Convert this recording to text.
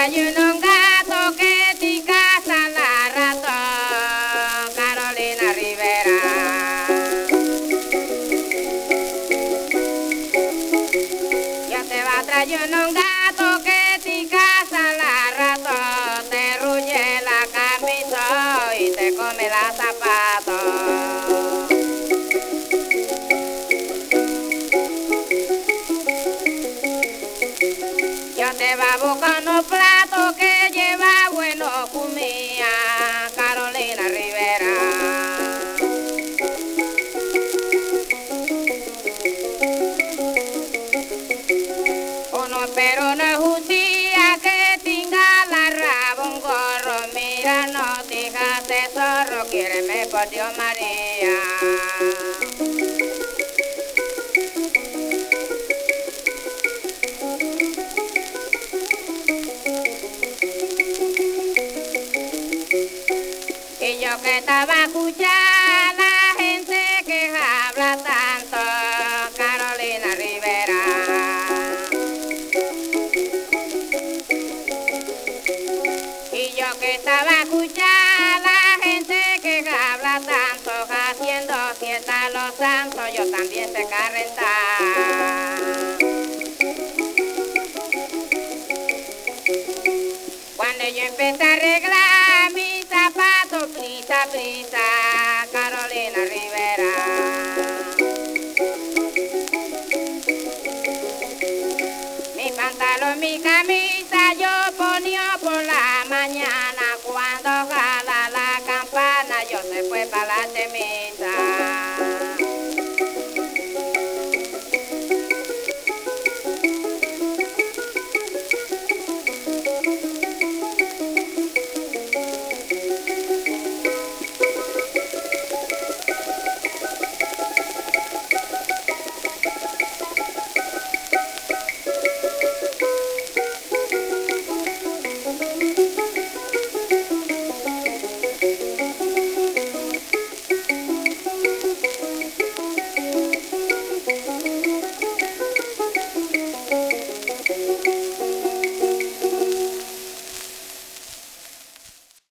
trae un gato que te casa la ratón, Carolina Rivera. Yo te va a traer un gato que te casa la ratón, te ruye la camisa y te come la zapato. Yo te va a buscar unos platos que lleva bueno comida, Carolina Rivera. Uno pero no es justicia que tenga la raba un gorro, mira no digas de zorro, quiéreme por Dios María. Y yo que estaba escuchando a la gente que habla tanto, Carolina Rivera. Y yo que estaba escuchando a la gente que habla tanto, haciendo fiesta a los santos, yo también sé calentar.